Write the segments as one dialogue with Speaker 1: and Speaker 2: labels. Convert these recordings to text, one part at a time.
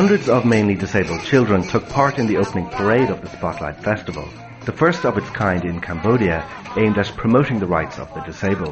Speaker 1: Hundreds of mainly disabled children took part in the opening parade of the Spotlight Festival, the first of its kind in Cambodia, aimed at promoting the rights of the disabled.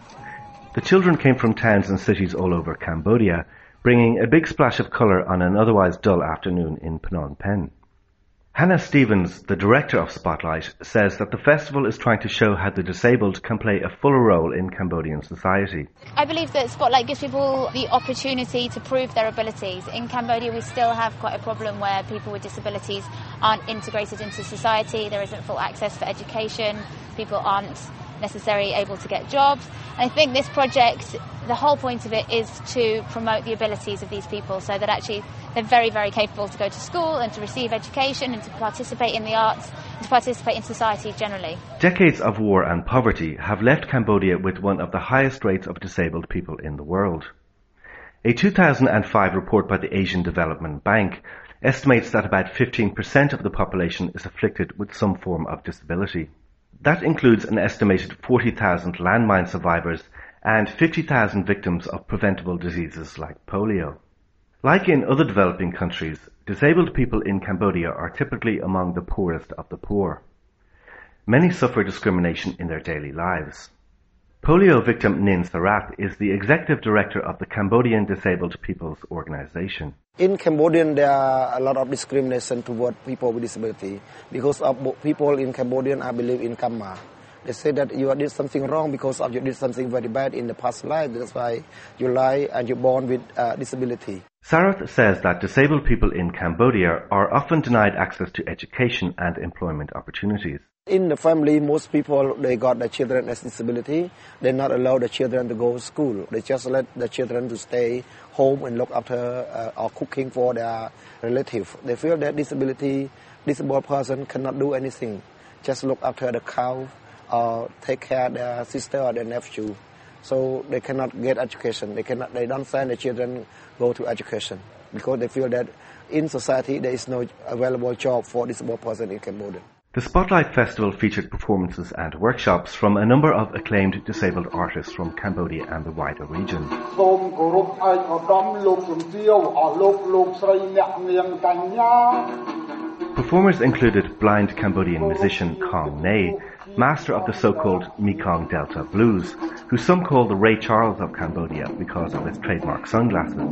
Speaker 1: The children came from towns and cities all over Cambodia, bringing a big splash of colour on an otherwise dull afternoon in Phnom Penh. Hannah Stevens, the director of Spotlight, says that the festival is trying to show how the disabled can play a fuller role in Cambodian society.
Speaker 2: I believe that Spotlight gives people the opportunity to prove their abilities. In Cambodia, we still have quite a problem where people with disabilities aren't integrated into society. There isn't full access for education. People aren't necessarily able to get jobs. And I think this project, the whole point of it is to promote the abilities of these people so that actually they're very, very capable to go to school and to receive education and to participate in the arts and to participate in society generally.
Speaker 1: Decades of war and poverty have left Cambodia with one of the highest rates of disabled people in the world. A 2005 report by the Asian Development Bank estimates that about 15% of the population is afflicted with some form of disability. That includes an estimated 40,000 landmine survivors and 50,000 victims of preventable diseases like polio. Like in other developing countries, disabled people in Cambodia are typically among the poorest of the poor. Many suffer discrimination in their daily lives. Polio victim Nin Sarat is the executive director of the Cambodian Disabled People's Organization.
Speaker 3: In Cambodia, there are a lot of discrimination toward people with disability because of people in Cambodia, I believe in karma. They say that you did something wrong because of you did something very bad in the past life. That's why you lie and you're born with disability.
Speaker 1: Sarat says that disabled people in Cambodia are often denied access to education and employment opportunities.
Speaker 3: In the family, most people, they got their children as disability. They not allow the children to go to school. They just let the children to stay home and look after or cooking for their relative. They feel that disabled person cannot do anything. Just look after the cow or take care of their sister or their nephew. So they cannot get education. They don't send the children go to education because they feel that in society there is no available job for disabled person in Cambodia.
Speaker 1: The Spotlight Festival featured performances and workshops from a number of acclaimed disabled artists from Cambodia and the wider region. Performers included blind Cambodian musician Kong Nay, master of the so-called Mekong Delta Blues, who some call the Ray Charles of Cambodia because of his trademark sunglasses.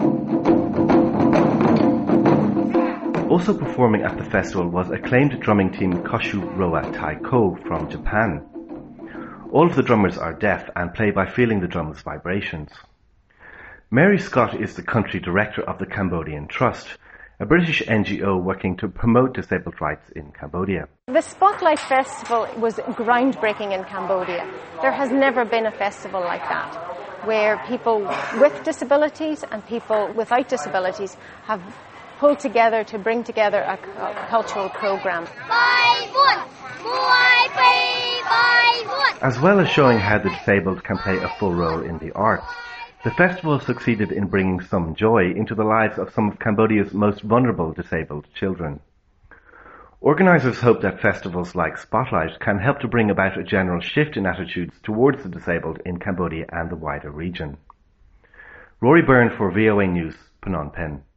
Speaker 1: Also performing at the festival was acclaimed drumming team Koshu Roa Taiko from Japan. All of the drummers are deaf and play by feeling the drum's vibrations. Mary Scott is the country director of the Cambodian Trust, a British NGO working to promote disabled rights in Cambodia.
Speaker 4: The Spotlight Festival was groundbreaking in Cambodia. There has never been a festival like that, where people with disabilities and people without disabilities have pulled together to bring together a cultural program.
Speaker 1: As well as showing how the disabled can play a full role in the arts, the festival succeeded in bringing some joy into the lives of some of Cambodia's most vulnerable disabled children. Organisers hope that festivals like Spotlight can help to bring about a general shift in attitudes towards the disabled in Cambodia and the wider region. Rory Byrne for VOA News, Phnom Penh.